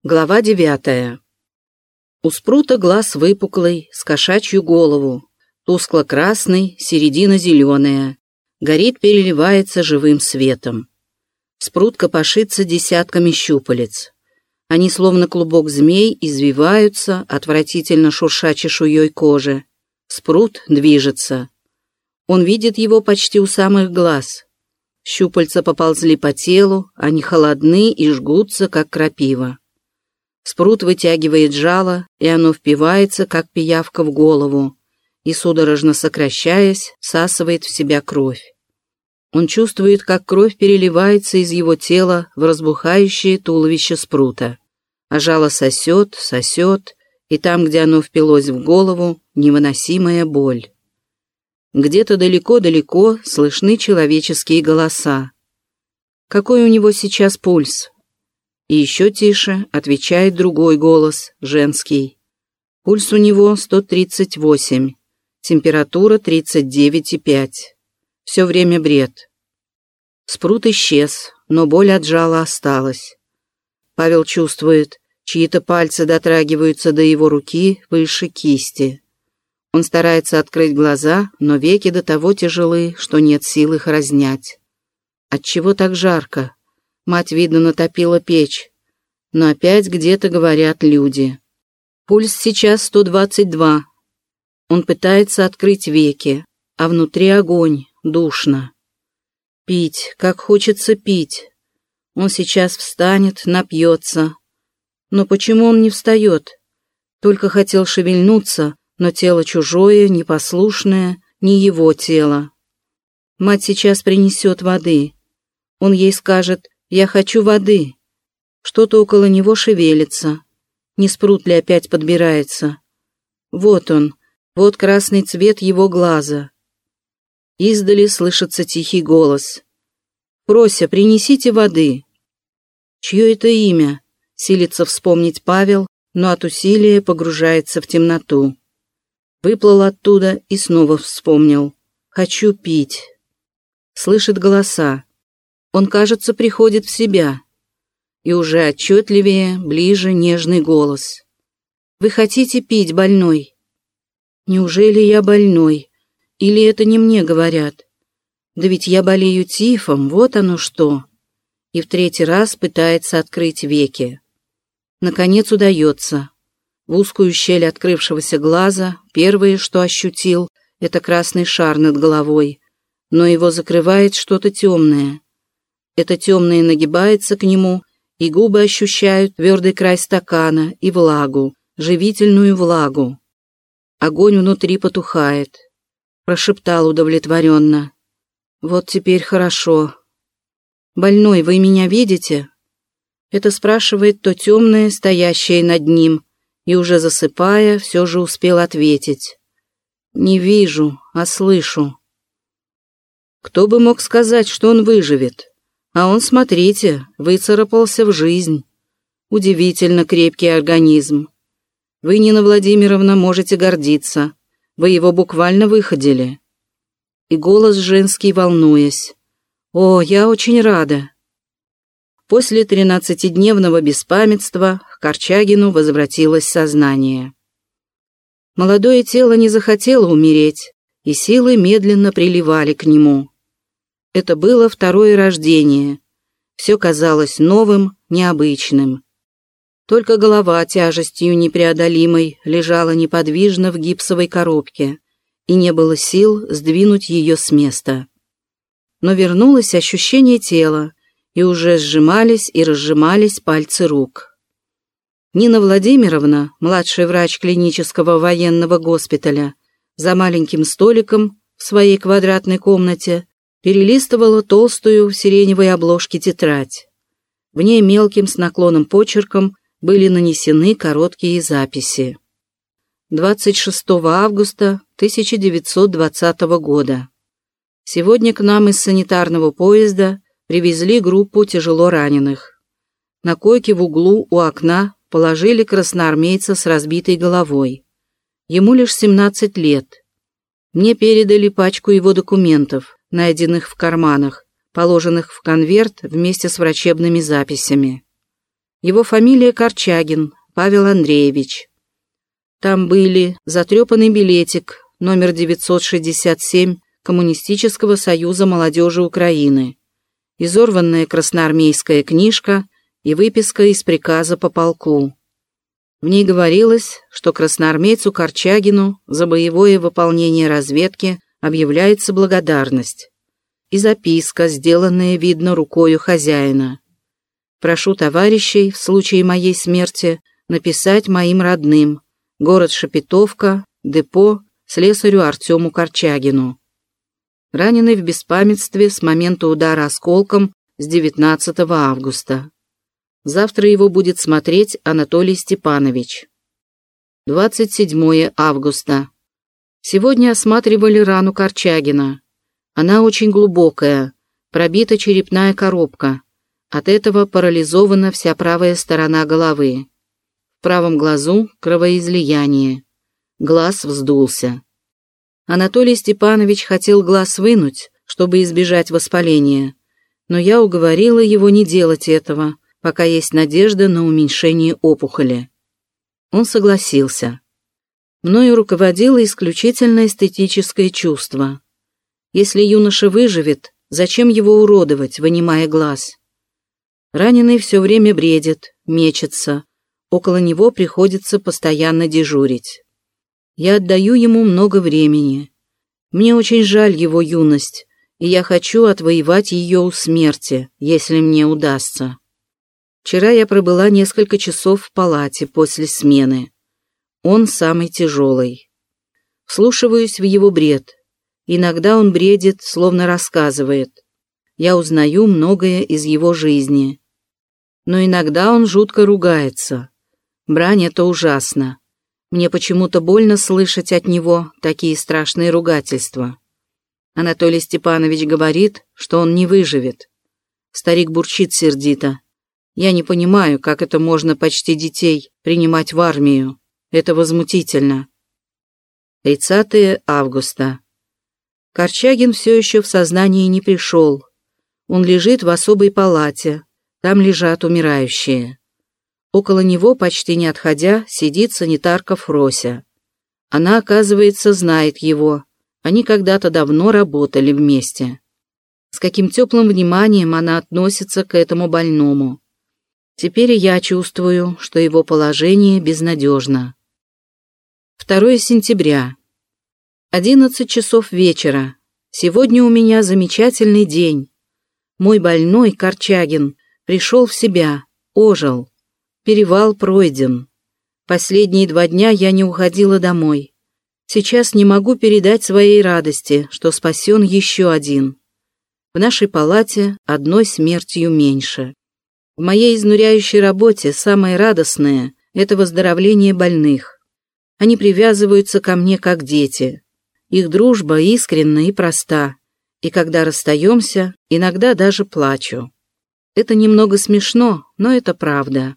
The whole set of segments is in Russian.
Глава 9. У Спрута глаз выпуклый, с кошачью голову, тускло-красный, середина зеленая, горит, переливается живым светом. Спрут копошится десятками щупалец. Они, словно клубок змей, извиваются, отвратительно шурша чешуей кожи. Спрут движется. Он видит его почти у самых глаз. Щупальца поползли по телу, они холодны и жгутся, как крапива. Спрут вытягивает жало, и оно впивается, как пиявка, в голову, и, судорожно сокращаясь, всасывает в себя кровь. Он чувствует, как кровь переливается из его тела в разбухающее туловище Спрута, а жало сосет, и там, где оно впилось в голову, невыносимая боль. Где-то далеко-далеко слышны человеческие голоса. Какой у него сейчас пульс? И еще тише отвечает другой голос, женский. Пульс у него 138, температура 39,5. Все время бред. Спрут исчез, но боль от жала осталась. Павел чувствует, чьи-то пальцы дотрагиваются до его руки выше кисти. Он старается открыть глаза, но веки до того тяжелы, что нет сил их разнять. Отчего так жарко? Мать, видно, натопила печь. Но опять где-то говорят люди. Пульс сейчас 122. Он пытается открыть веки, а внутри огонь, душно. Пить, как хочется пить. Он сейчас встанет, напьется. Но почему он не встает? Только хотел шевельнуться, но тело чужое, непослушное, не его тело. Мать сейчас принесет воды. Он ей скажет: «Я хочу воды». Что-то около него шевелится. Не Спрут ли опять подбирается? Вот он, вот красный цвет его глаза. Издали слышится тихий голос. «Прося, принесите воды». Чье это имя? Силится вспомнить Павел, но от усилия погружается в темноту. Выплыл оттуда и снова вспомнил. «Хочу пить». Слышит голоса. Он, кажется, приходит в себя. И уже отчетливее, ближе нежный голос. «Вы хотите пить, больной?» Неужели я больной? Или это не мне говорят? Да ведь я болею тифом, вот оно что. И в третий раз пытается открыть веки. Наконец удается. В узкую щель открывшегося глаза первое, что ощутил, это красный шар над головой, но его закрывает что-то темное. Это темное нагибается к нему, и губы ощущают твердый край стакана и влагу, живительную влагу. Огонь внутри потухает. Прошептал удовлетворенно. «Вот теперь хорошо». «Больной, вы меня видите?» Это спрашивает то темное, стоящее над ним, и уже засыпая, все же успел ответить. «Не вижу, а слышу». Кто бы мог сказать, что он выживет? А он, смотрите, выцарапался в жизнь. Удивительно крепкий организм. Вы, Нина Владимировна, можете гордиться. Вы его буквально выходили. И голос женский, волнуясь. «О, я очень рада». После 13-дневного беспамятства к Корчагину возвратилось сознание. Молодое тело не захотело умереть, и силы медленно приливали к нему. Это было второе рождение. Все казалось новым, необычным. Только голова тяжестью непреодолимой лежала неподвижно в гипсовой коробке, и не было сил сдвинуть ее с места. Но вернулось ощущение тела, и уже сжимались и разжимались пальцы рук. Нина Владимировна, младший врач клинического военного госпиталя, за маленьким столиком в своей квадратной комнате перелистывала толстую в сиреневой обложке тетрадь. В ней мелким с наклонным почерком были нанесены короткие записи. 26 августа 1920 года. Сегодня к нам из санитарного поезда привезли группу тяжело раненых. На койке в углу у окна положили красноармейца с разбитой головой. Ему лишь 17 лет. Мне передали пачку его документов, найденных в карманах, положенных в конверт вместе с врачебными записями. Его фамилия Корчагин, Павел Андреевич. Там были затрепанный билетик, номер 967 Коммунистического союза молодежи Украины, изорванная красноармейская книжка и выписка из приказа по полку. В ней говорилось, что красноармейцу Корчагину за боевое выполнение разведки объявляется благодарность. И записка, сделанная, видно, рукою хозяина. Прошу товарищей в случае моей смерти написать моим родным, город Шепетовка, депо, слесарю Артему Корчагину. Раненый в беспамятстве с момента удара осколком с 19 августа. Завтра его будет смотреть Анатолий Степанович. 27 августа. Сегодня осматривали рану Корчагина. Она очень глубокая, пробита черепная коробка. От этого парализована вся правая сторона головы. В правом глазу кровоизлияние. Глаз вздулся. Анатолий Степанович хотел глаз вынуть, чтобы избежать воспаления, но я уговорила его не делать этого, пока есть надежда на уменьшение опухоли. Он согласился. Мною руководило исключительно эстетическое чувство. Если юноша выживет, зачем его уродовать, вынимая глаз? Раненый все время бредит, мечется. Около него приходится постоянно дежурить. Я отдаю ему много времени. Мне очень жаль его юность, и я хочу отвоевать ее у смерти, если мне удастся. Вчера я пробыла несколько часов в палате после смены. Он самый тяжелый. Вслушиваюсь в его бред. Иногда он бредит, словно рассказывает. Я узнаю многое из его жизни. Но иногда он жутко ругается. Брань — это ужасно. Мне почему-то больно слышать от него такие страшные ругательства. Анатолий Степанович говорит, что он не выживет. Старик бурчит сердито. Я не понимаю, как это можно почти детей принимать в армию. Это возмутительно. 30 августа. Корчагин все еще в сознание не пришел. Он лежит в особой палате. Там лежат умирающие. Около него, почти не отходя, сидит санитарка Фрося. Она, оказывается, знает его. Они когда-то давно работали вместе. С каким теплым вниманием она относится к этому больному. Теперь я чувствую, что его положение безнадежно. 2 сентября. 11 часов вечера. Сегодня у меня замечательный день. Мой больной, Корчагин, пришел в себя, ожил. Перевал пройден. Последние 2 дня я не уходила домой. Сейчас не могу передать своей радости, что спасен еще один. В нашей палате одной смертью меньше. В моей изнуряющей работе самое радостное — это выздоровление больных. Они привязываются ко мне как дети. Их дружба искренна и проста. И когда расстаемся, иногда даже плачу. Это немного смешно, но это правда.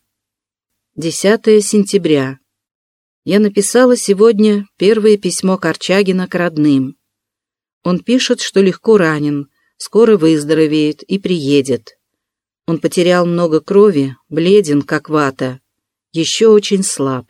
10 сентября. Я написала сегодня первое письмо Корчагина к родным. Он пишет, что легко ранен, скоро выздоровеет и приедет. Он потерял много крови, бледен, как вата, еще очень слаб.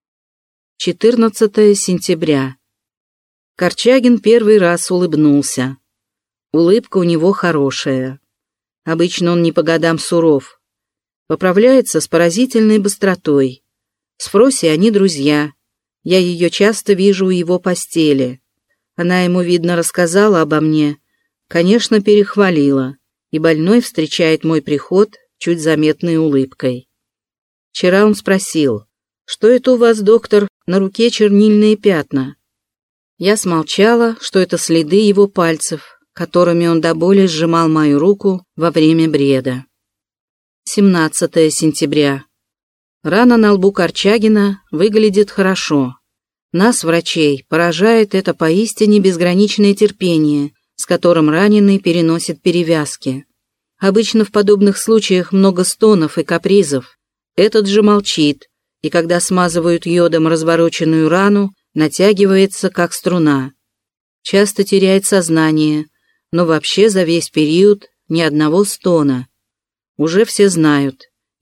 14 сентября. Корчагин первый раз улыбнулся. Улыбка у него хорошая. Обычно он не по годам суров. Поправляется с поразительной быстротой. С Фросей они друзья. Я ее часто вижу у его постели. Она ему, видно, рассказала обо мне. Конечно, перехвалила. И больной встречает мой приход чуть заметной улыбкой. Вчера он спросил: «Что это у вас, доктор, на руке чернильные пятна?» Я смолчала, что это следы его пальцев, которыми он до боли сжимал мою руку во время бреда. 17 сентября. Рана на лбу Корчагина выглядит хорошо. Нас, врачей, поражает это поистине безграничное терпение, с которым раненый переносит перевязки. Обычно в подобных случаях много стонов и капризов. Этот же молчит, и когда смазывают йодом развороченную рану, натягивается, как струна. Часто теряет сознание, но вообще за весь период ни одного стона. Уже все знают,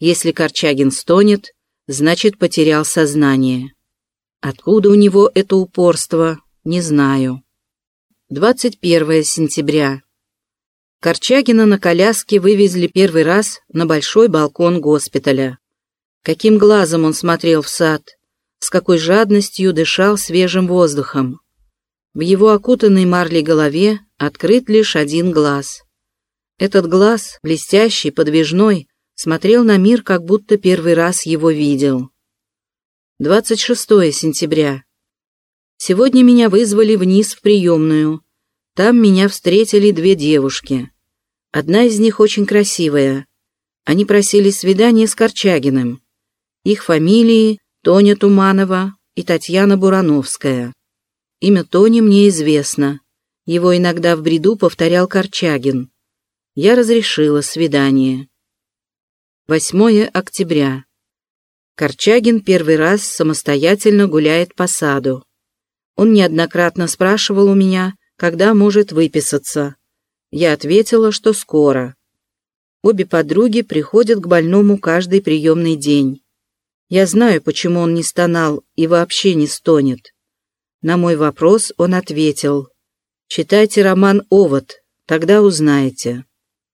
Если Корчагин стонет, значит, потерял сознание. Откуда у него это упорство, не знаю. 21 сентября. Корчагина на коляске вывезли первый раз на большой балкон госпиталя. Каким глазом он смотрел в сад, с какой жадностью дышал свежим воздухом. В его окутанной марлей голове открыт лишь один глаз. Этот глаз, блестящий, подвижной, смотрел на мир, как будто первый раз его видел. 26 сентября. Сегодня меня вызвали вниз в приемную. Там меня встретили две девушки. Одна из них очень красивая. Они просили свидания с Корчагиным. Их фамилии Тоня Туманова и Татьяна Бурановская. Имя Тони мне известно. Его иногда в бреду повторял Корчагин. Я разрешила свидание. 8 октября. Корчагин первый раз самостоятельно гуляет по саду. Он неоднократно спрашивал у меня, когда может выписаться. Я ответила, что скоро. Обе подруги приходят к больному каждый приемный день. Я знаю, почему он не стонал и вообще не стонет. На мой вопрос он ответил: «Читайте роман «Овод», тогда узнаете».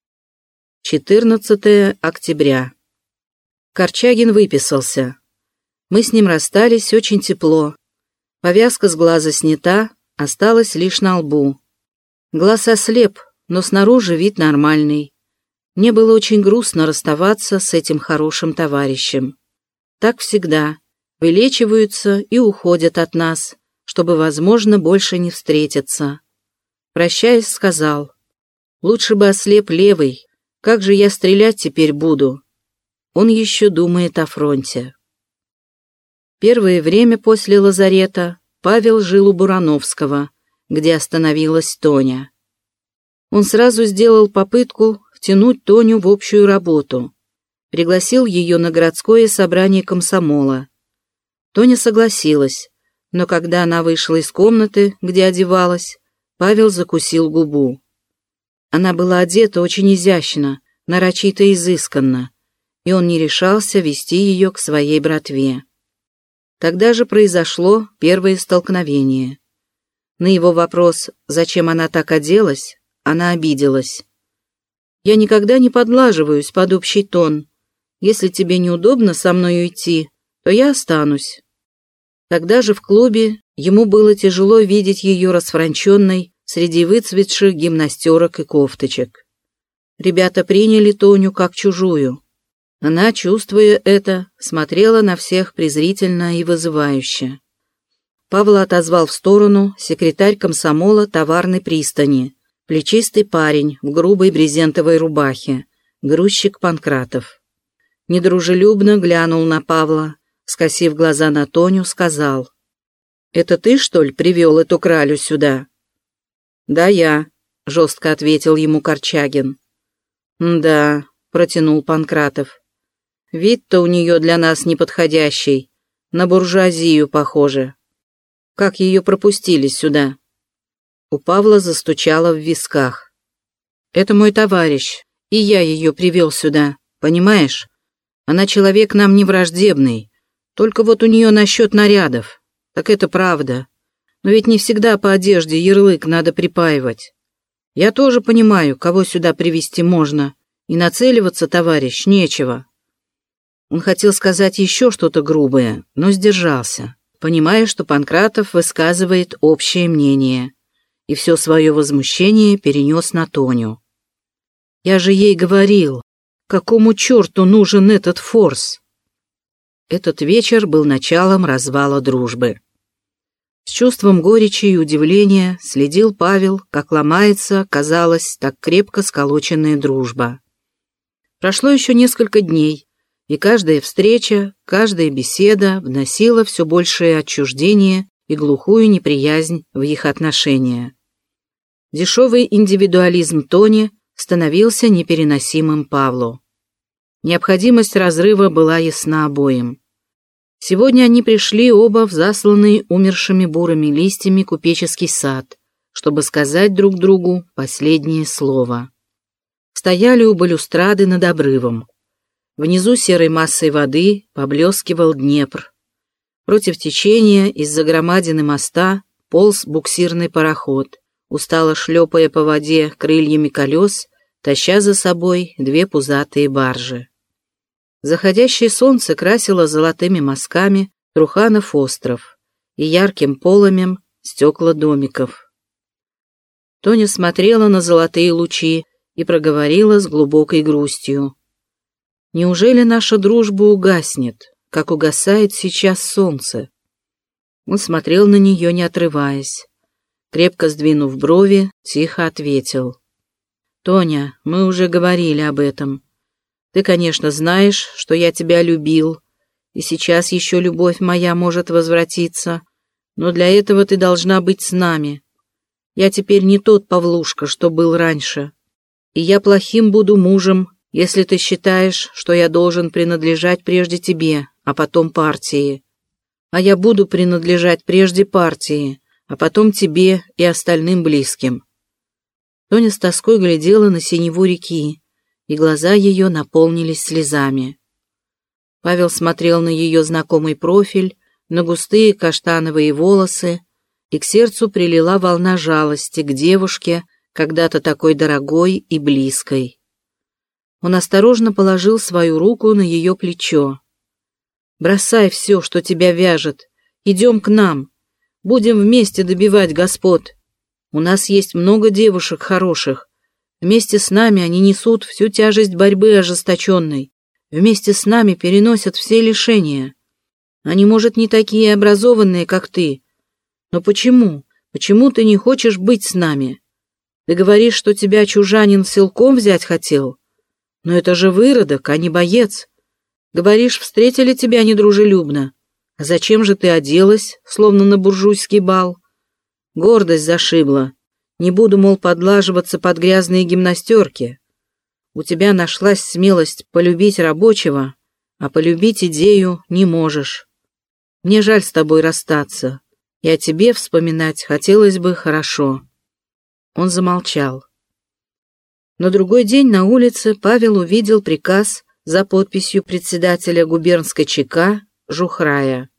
14 октября. Корчагин выписался. Мы с ним расстались очень тепло. Повязка с глаза снята, осталась лишь на лбу. Глаз ослеп, но снаружи вид нормальный. Мне было очень грустно расставаться с этим хорошим товарищем. Так всегда. Вылечиваются и уходят от нас, чтобы, возможно, больше не встретиться. Прощаясь, сказал: «Лучше бы ослеп левый. Как же я стрелять теперь буду?» Он еще думает о фронте. Первое время после лазарета Павел жил у Бурановского, где остановилась Тоня. Он сразу сделал попытку втянуть Тоню в общую работу. Пригласил ее на городское собрание комсомола. Тоня согласилась, но когда она вышла из комнаты, где одевалась, Павел закусил губу. Она была одета очень изящно, нарочито изысканно, и он не решался вести ее к своей братве. Тогда же произошло первое столкновение. На его вопрос, зачем она так оделась, она обиделась. «Я никогда не подлаживаюсь под общий тон. Если тебе неудобно со мной уйти, то я останусь». Тогда же в клубе ему было тяжело видеть ее расфранченной среди выцветших гимнастерок и кофточек. Ребята приняли Тоню как чужую. Она, чувствуя это, смотрела на всех презрительно и вызывающе. Павла отозвал в сторону секретарь комсомола товарной пристани, плечистый парень в грубой брезентовой рубахе, грузчик Панкратов. Недружелюбно глянул на Павла, скосив глаза на Тоню, сказал: «Это ты, что ли, привел эту кралю сюда?» «Да, я», — жестко ответил ему Корчагин. «Да», — протянул Панкратов. «Вид-то у нее для нас неподходящий, на буржуазию похоже. Как ее пропустили сюда?» У Павла застучало в висках. «Это мой товарищ, и я ее привел сюда, понимаешь? Она человек нам не враждебный, только вот у нее насчет нарядов. Так это правда. Но ведь не всегда по одежде ярлык надо припаивать. Я тоже понимаю, кого сюда привести можно, и нацеливаться, товарищ, нечего». Он хотел сказать еще что-то грубое, но сдержался, понимая, что Панкратов высказывает общее мнение, и все свое возмущение перенес на Тоню. «Я же ей говорил, какому черту нужен этот форс?» Этот вечер был началом развала дружбы. С чувством горечи и удивления следил Павел, как ломается, казалось, так крепко сколоченная дружба. Прошло еще несколько дней, и каждая встреча, каждая беседа вносила все большее отчуждение и глухую неприязнь в их отношения. Дешевый индивидуализм Тони становился непереносимым Павлу. Необходимость разрыва была ясна обоим. Сегодня они пришли оба в засланный умершими бурыми листьями купеческий сад, чтобы сказать друг другу последнее слово. Стояли у балюстрады над обрывом. Внизу серой массой воды поблескивал Днепр. Против течения из-за громадины моста полз буксирный пароход, устало шлепая по воде крыльями колес, таща за собой две пузатые баржи. Заходящее солнце красило золотыми мазками Труханов остров и ярким полымем стекла домиков. Тоня смотрела на золотые лучи и проговорила с глубокой грустью: «Неужели наша дружба угаснет, как угасает сейчас солнце?» Он смотрел на нее, не отрываясь. Крепко сдвинув брови, тихо ответил: «Тоня, мы уже говорили об этом. Ты, конечно, знаешь, что я тебя любил, и сейчас еще любовь моя может возвратиться, но для этого ты должна быть с нами. Я теперь не тот Павлушка, что был раньше, и я плохим буду мужем, если ты считаешь, что я должен принадлежать прежде тебе, а потом партии. А я буду принадлежать прежде партии, а потом тебе и остальным близким». Тоня с тоской глядела на синеву реки, и глаза ее наполнились слезами. Павел смотрел на ее знакомый профиль, на густые каштановые волосы, и к сердцу прилила волна жалости к девушке, когда-то такой дорогой и близкой. Он осторожно положил свою руку на ее плечо. «Бросай все, что тебя вяжет. Идем к нам. Будем вместе добивать господ. У нас есть много девушек хороших. Вместе с нами они несут всю тяжесть борьбы ожесточенной. Вместе с нами переносят все лишения. Они, может, не такие образованные, как ты. Но почему? Почему ты не хочешь быть с нами? Ты говоришь, что тебя чужанин силком взять хотел? Но это же выродок, а не боец. Говоришь, встретили тебя недружелюбно. А зачем же ты оделась, словно на буржуйский бал? Гордость зашибла. Не буду, мол, подлаживаться под грязные гимнастерки. У тебя нашлась смелость полюбить рабочего, а полюбить идею не можешь. Мне жаль с тобой расстаться, и о тебе вспоминать хотелось бы хорошо». Он замолчал. На другой день на улице Павел увидел приказ за подписью председателя губернской ЧК Жухрая.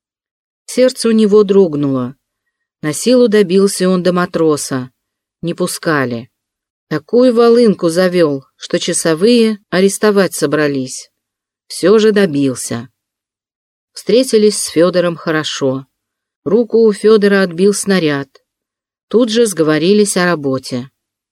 Сердце у него дрогнуло. На силу добился он до матроса. Не пускали. Такую волынку завел, что часовые арестовать собрались. Все же добился. Встретились с Федором хорошо. Руку у Федора отбил снаряд. Тут же сговорились о работе.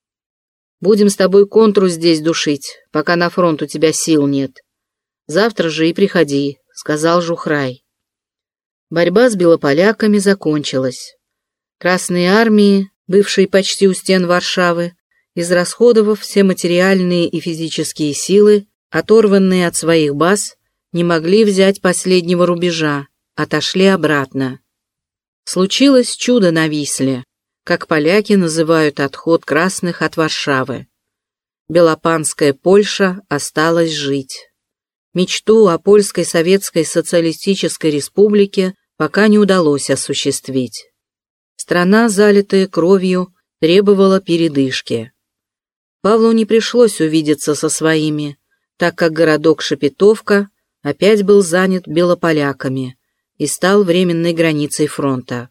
«Будем с тобой контру здесь душить, пока на фронт у тебя сил нет. Завтра же и приходи», — сказал Жухрай. Борьба с белополяками закончилась. Красные армии, бывшие почти у стен Варшавы, израсходовав все материальные и физические силы, оторванные от своих баз, не могли взять последнего рубежа, отошли обратно. Случилось чудо на Висле, как поляки называют отход красных от Варшавы. Белопанская Польша осталась жить. Мечту о Польской Советской Социалистической Республике пока не удалось осуществить. Страна, залитая кровью, требовала передышки. Павлу не пришлось увидеться со своими, так как городок Шепетовка опять был занят белополяками и стал временной границей фронта.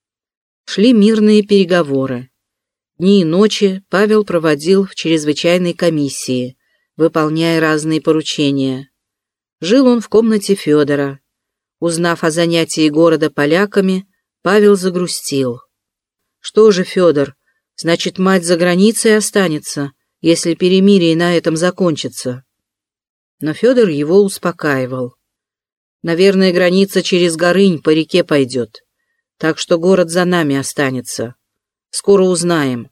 Шли мирные переговоры. Дни и ночи Павел проводил в чрезвычайной комиссии, выполняя разные поручения. Жил он в комнате Федора. Узнав о занятии города поляками, Павел загрустил. «Что же, Федор, значит, мать за границей останется, если перемирие на этом закончится?» Но Федор его успокаивал. «Наверное, граница через Горынь по реке пойдет, так что город за нами останется. Скоро узнаем».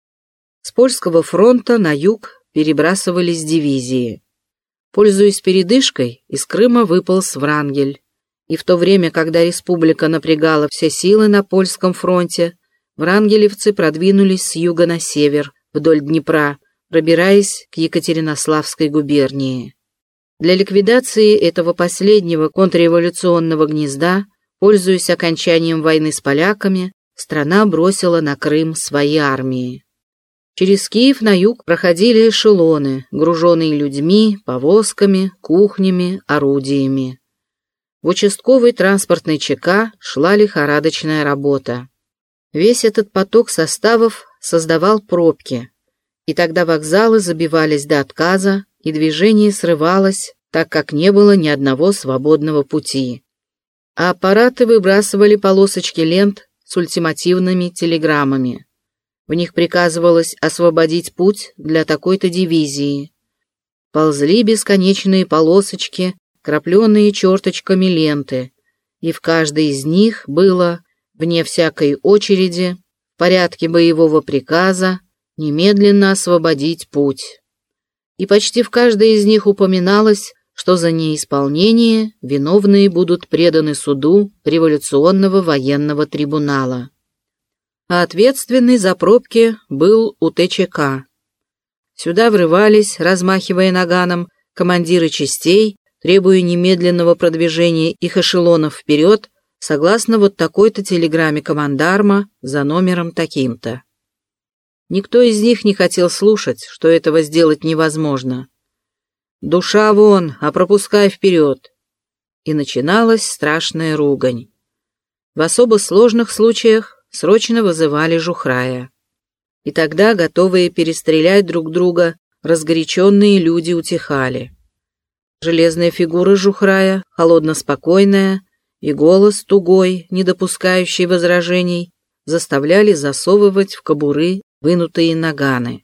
С польского фронта на юг перебрасывались дивизии. Пользуясь передышкой, из Крыма выполз Врангель. И в то время, когда республика напрягала все силы на польском фронте, врангелевцы продвинулись с юга на север, вдоль Днепра, пробираясь к Екатеринославской губернии. Для ликвидации этого последнего контрреволюционного гнезда, пользуясь окончанием войны с поляками, страна бросила на Крым свои армии. Через Киев на юг проходили эшелоны, груженные людьми, повозками, кухнями, орудиями. В участковой транспортной ЧК шла лихорадочная работа. Весь этот поток составов создавал пробки, и тогда вокзалы забивались до отказа, и движение срывалось, так как не было ни одного свободного пути. А аппараты выбрасывали полосочки лент с ультимативными телеграммами. В них приказывалось освободить путь для такой-то дивизии. Ползли бесконечные полосочки, крапленные черточками ленты, и в каждой из них было, вне всякой очереди, в порядке боевого приказа, немедленно освободить путь. И почти в каждой из них упоминалось, что за неисполнение виновные будут преданы суду революционного военного трибунала. А ответственный за пробки был УТЧК. Сюда врывались, размахивая наганом, командиры частей, требуя немедленного продвижения их эшелонов вперед, согласно вот такой-то телеграмме командарма за номером таким-то. Никто из них не хотел слушать, что этого сделать невозможно. «Душа вон, а пропускай вперед!» И начиналась страшная ругань. В особо сложных случаях срочно вызывали Жухрая. И тогда, готовые перестрелять друг друга, разгоряченные люди утихали. Железная фигура Жухрая, холодно-спокойная, и голос тугой, не допускающий возражений, заставляли засовывать в кобуры вынутые наганы.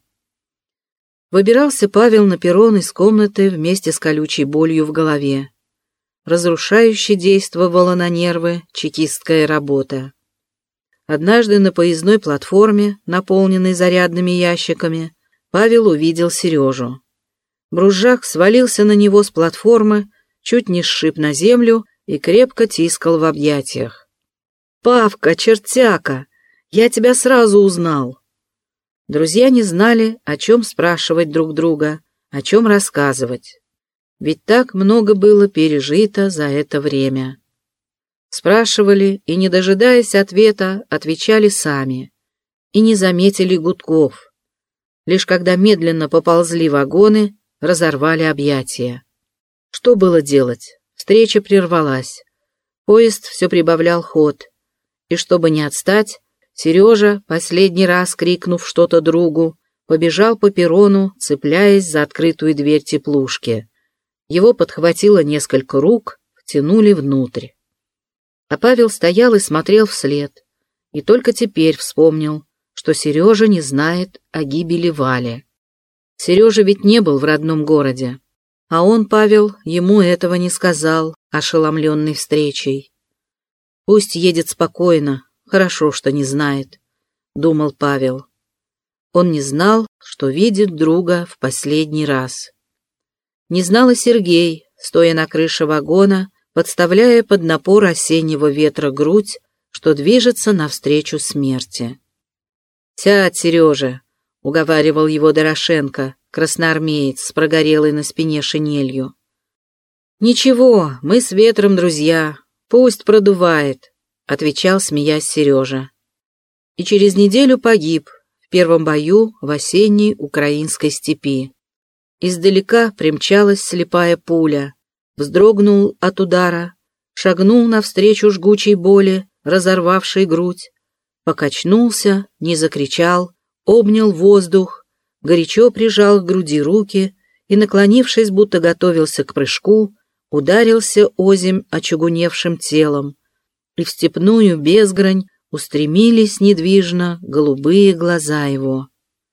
Выбирался Павел на перрон из комнаты вместе с колючей болью в голове. Разрушающе действовала на нервы чекистская работа. Однажды на поездной платформе, наполненной зарядными ящиками, Павел увидел Сережу. Брузжак свалился на него с платформы, чуть не сшиб на землю и крепко тискал в объятиях. «Павка, чертяка, я тебя сразу узнал!» Друзья не знали, о чем спрашивать друг друга, о чем рассказывать. Ведь так много было пережито за это время. Спрашивали и, не дожидаясь ответа, отвечали сами. И не заметили гудков. Лишь когда медленно поползли вагоны, разорвали объятия. Что было делать? Встреча прервалась. Поезд все прибавлял ход. И чтобы не отстать, Сережа, последний раз крикнув что-то другу, побежал по перрону, цепляясь за открытую дверь теплушки. Его подхватило несколько рук, втянули внутрь. А Павел стоял и смотрел вслед, и только теперь вспомнил, что Сережа не знает о гибели Вали. Сережа ведь не был в родном городе, а он, Павел, ему этого не сказал, ошеломленный встречей. Пусть едет спокойно, хорошо, что не знает, думал Павел. Он не знал, что видит друга в последний раз. Не знал и Сергей, стоя на крыше вагона, подставляя под напор осеннего ветра грудь, что движется навстречу смерти. «Сядь, Сережа», — уговаривал его Дорошенко, красноармеец с прогорелой на спине шинелью. «Ничего, мы с ветром друзья, пусть продувает», — отвечал, смеясь, Сережа. И через неделю погиб в первом бою в осенней украинской степи. Издалека примчалась слепая пуля, вздрогнул от удара, шагнул навстречу жгучей боли, разорвавшей грудь, покачнулся, не закричал, обнял воздух, горячо прижал к груди руки и, наклонившись, будто готовился к прыжку, ударился озимь очугуневшим телом, и в степную безгрань устремились недвижно голубые глаза его.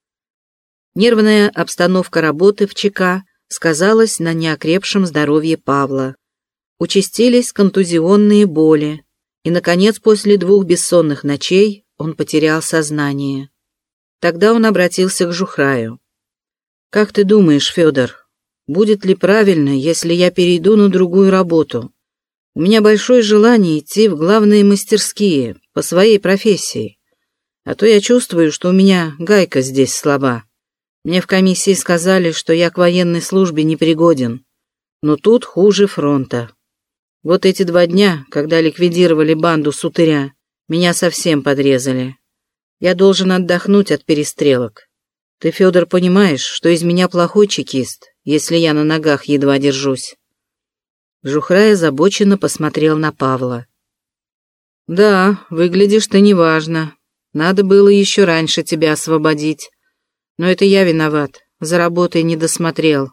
Нервная обстановка работы в ЧК сказалась на неокрепшем здоровье Павла. Участились контузионные боли, и, наконец, после 2 бессонных ночей он потерял сознание. Тогда он обратился к Жухраю. «Как ты думаешь, Федор, будет ли правильно, если я перейду на другую работу? У меня большое желание идти в главные мастерские по своей профессии, а то я чувствую, что у меня гайка здесь слаба. Мне в комиссии сказали, что я к военной службе непригоден, но тут хуже фронта. Вот эти 2 дня, когда ликвидировали банду Сутыря, меня совсем подрезали. Я должен отдохнуть от перестрелок. Ты, Федор, понимаешь, что из меня плохой чекист, если я на ногах едва держусь?» Жухрай озабоченно посмотрел на Павла. «Да, выглядишь ты неважно. Надо было еще раньше тебя освободить. Но это я виноват, за работой не досмотрел».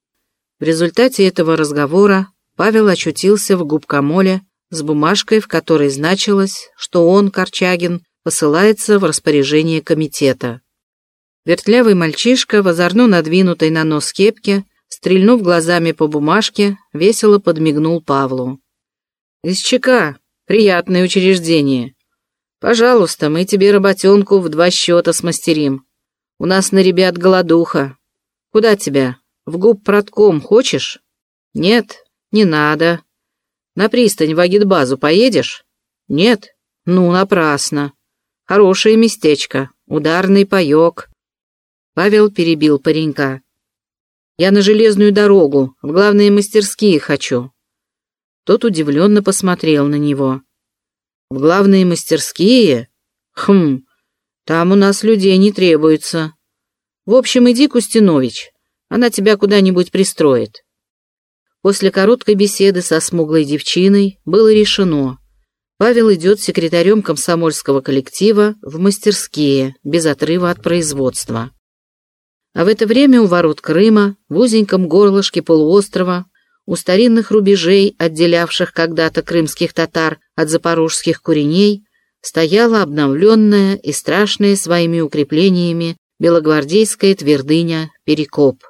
В результате этого разговора Павел очутился в губкомоле с бумажкой, в которой значилось, что он, Корчагин, посылается в распоряжение комитета. Вертлявый мальчишка в озорно надвинутой на нос кепке, стрельнув глазами по бумажке, весело подмигнул Павлу. «Из ЧК. Приятное учреждение. Пожалуйста, мы тебе работенку в 2 счета смастерим. У нас на ребят голодуха. Куда тебя? В губпродком хочешь? Нет, не надо. На пристань в агитбазу поедешь? Нет? Ну, напрасно. Хорошее местечко, ударный паёк». Павел перебил паренька. «Я на железную дорогу, в главные мастерские хочу». Тот удивленно посмотрел на него. «В главные мастерские? Хм, там у нас людей не требуется. В общем, иди к Устинович, она тебя куда-нибудь пристроит». После короткой беседы со смуглой девчиной было решено. Павел идет секретарем комсомольского коллектива в мастерские, без отрыва от производства. А в это время у ворот Крыма, в узеньком горлышке полуострова, у старинных рубежей, отделявших когда-то крымских татар от запорожских куреней, стояла обновленная и страшная своими укреплениями белогвардейская твердыня Перекоп.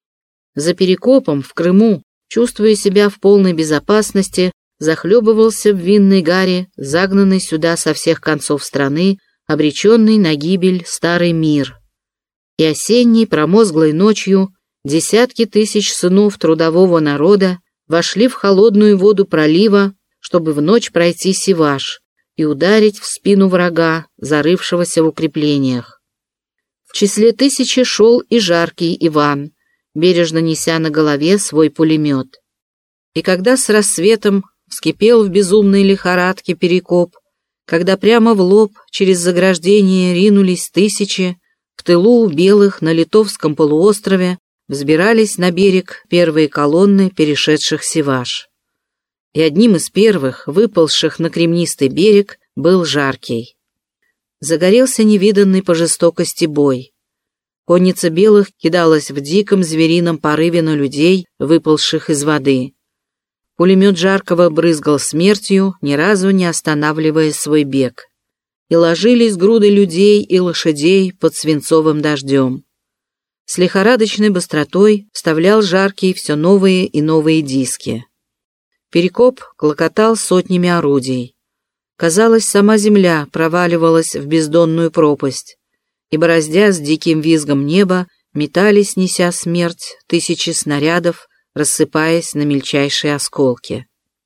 За Перекопом в Крыму, чувствуя себя в полной безопасности, захлебывался в винной гаре, загнанный сюда со всех концов страны, обреченный на гибель старый мир. И осенней промозглой ночью десятки тысяч сынов трудового народа вошли в холодную воду пролива, чтобы в ночь пройти Сиваш и ударить в спину врага, зарывшегося в укреплениях. В числе 1000 шел и жаркий Иван, бережно неся на голове свой пулемет. И когда с рассветом вскипел в безумной лихорадке Перекоп, когда прямо в лоб через заграждение ринулись тысячи, в тылу у белых на Литовском полуострове взбирались на берег первые колонны перешедших Сиваш. И одним из первых, выползших на кремнистый берег, был Жаркий. Загорелся невиданный по жестокости бой. Конница белых кидалась в диком зверином порыве на людей, выползших из воды. Пулемет Жаркого брызгал смертью, ни разу не останавливая свой бег. И ложились груды людей и лошадей под свинцовым дождем. С лихорадочной быстротой вставлял Жаркий все новые и новые диски. Перекоп клокотал сотнями орудий. Казалось, сама земля проваливалась в бездонную пропасть, и, бороздя с диким визгом неба, метались, неся смерть, тысячи снарядов, рассыпаясь на мельчайшие осколки.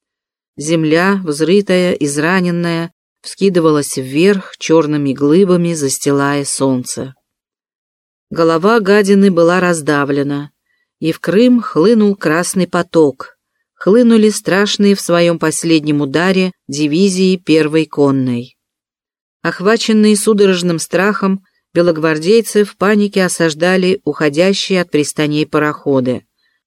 Земля, взрытая, израненная, вскидывалась вверх черными глыбами, застилая солнце. Голова гадины была раздавлена, и в Крым хлынул Красный поток, хлынули страшные в своем последнем ударе дивизии Первой конной. Охваченные судорожным страхом, белогвардейцы в панике осаждали уходящие от пристаней пароходы.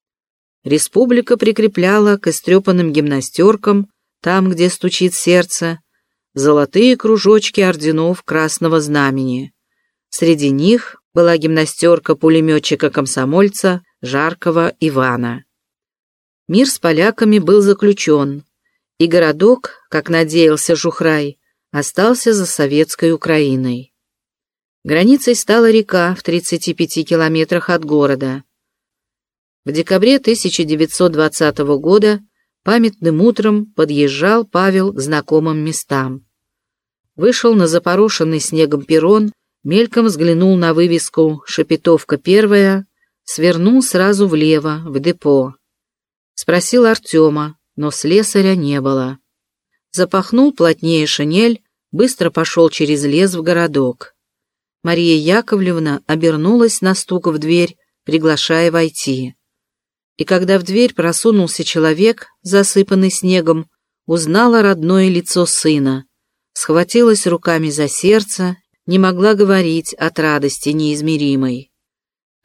Республика прикрепляла к истрепанным гимнастеркам, там, где стучит сердце, золотые кружочки орденов Красного Знамени. Среди них была гимнастерка пулеметчика-комсомольца Жаркого Ивана. Мир с поляками был заключен, и городок, как надеялся Жухрай, остался за советской Украиной. Границей стала река в 35 километрах от города. В декабре 1920 года памятным утром подъезжал Павел к знакомым местам. Вышел на запорошенный снегом перрон, мельком взглянул на вывеску «Шепетовка первая», свернул сразу влево, в депо. Спросил Артема, но слесаря не было. Запахнул плотнее шинель, быстро пошел через лес в городок. Мария Яковлевна обернулась на стук в дверь, приглашая войти. И когда в дверь просунулся человек, засыпанный снегом, узнала родное лицо сына, схватилась руками за сердце, не могла говорить от радости неизмеримой.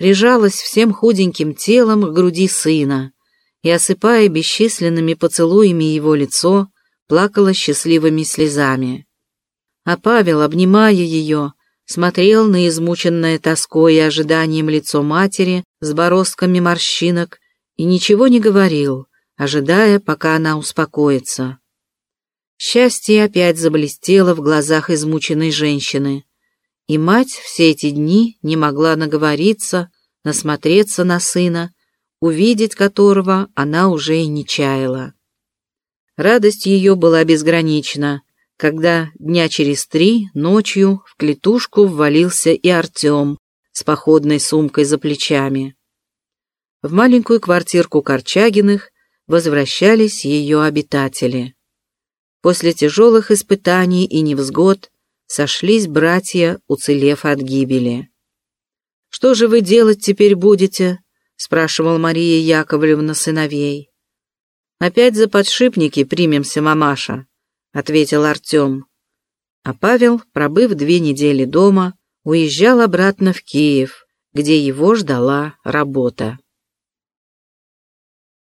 прижалась всем худеньким телом к груди сына и, осыпая бесчисленными поцелуями его лицо, плакала счастливыми слезами. А Павел, обнимая ее, смотрел на измученное тоской и ожиданием лицо матери с бороздками морщинок и ничего не говорил, ожидая, пока она успокоится. Счастье опять заблестело в глазах измученной женщины, и мать все эти дни не могла наговориться, насмотреться на сына, увидеть которого она уже и не чаяла. Радость ее была безгранична, когда дня через 3 ночью в клетушку ввалился и Артем с походной сумкой за плечами. В маленькую квартирку Корчагиных возвращались ее обитатели. После тяжелых испытаний и невзгод сошлись братья, уцелев от гибели. «Что же вы делать теперь будете?» — спрашивала Мария Яковлевна сыновей. «Опять за подшипники примемся, мамаша», — ответил Артем. А Павел, пробыв 2 недели дома, уезжал обратно в Киев, где его ждала работа.